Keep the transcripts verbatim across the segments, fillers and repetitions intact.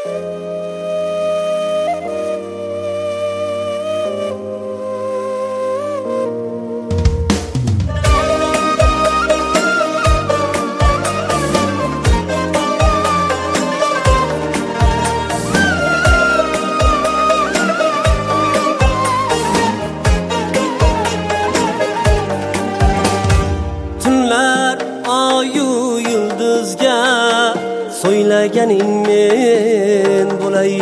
So'ylaganing men bo'lay,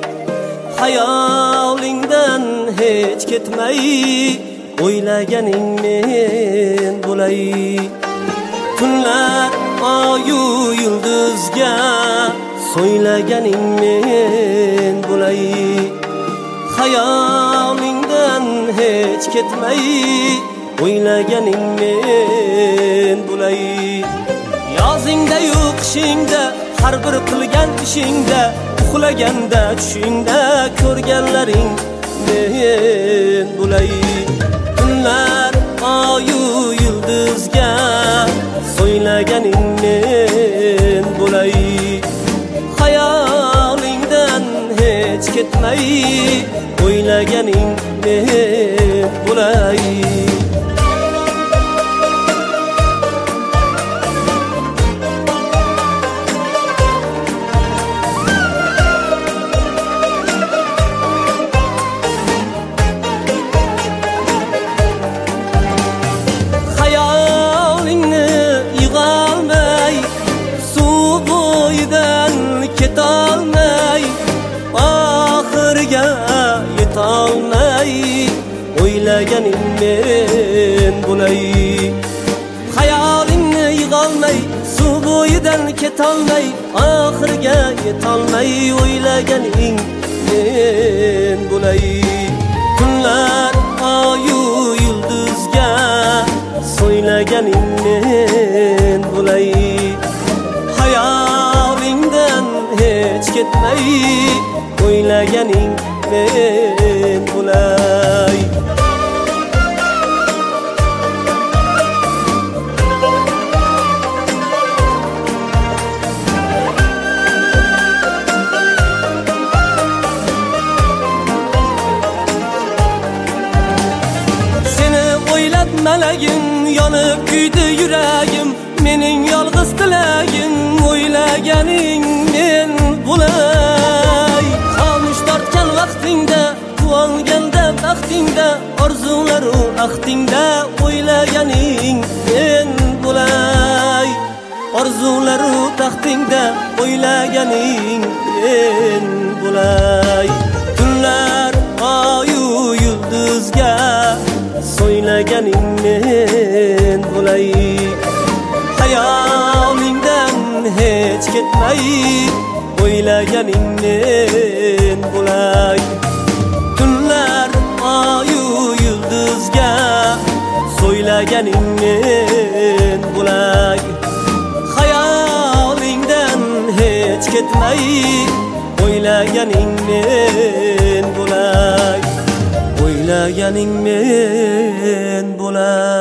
hayolingdan hech ketmay, o'ylaganing men bo'lay. Tunlar oyu yulduzga so'ylaganing men bo'lay, hayolingdan hech ketmay, o'ylaganing men bo'lay. Yozingda yu qishingda har bir qilgan ishingda, uxlaganda tushingda ko'rganlaring men bo'lay. Tunlar oyu yulduzga so'ylaganing men bo'lay, hayolingdan hech ketmay, o'ylaganing men bo'lay. Ketolmay, oxiriga yetolmay, o'ylaganing men bo'lay. Xayolingni yig'olmay, suv bo'yidan ketolmay, oxiriga yetolmay, o'ylaganing men bo'lay. Tunlar oyu yulduzga so'ylaganing men bo'lay, hech ketmay, o'ylaganing men bo'lay. Seni o'ylab malagim, yonib kuydi yuragim, mening yolg'iz tilagim, o'ylaganing men bo'lay. Xomush tortgan vaqtingda, quvonganda baxtingda, orzularu axtingda, o'ylaganing men bo'lay. Orzularu taxtingda, o'ylaganing men bo'lay. Tunlar oyu yulduzga so'ylaganing men bo'lay, hayolingdan hech ketmay, o'ylaganing men bo'lay. Tunlar oyu yulduzga so'ylaganing men bo'lay, hayolingdan hech ketmay, o'ylaganing men bo'lay, o'ylaganing men bo'lay.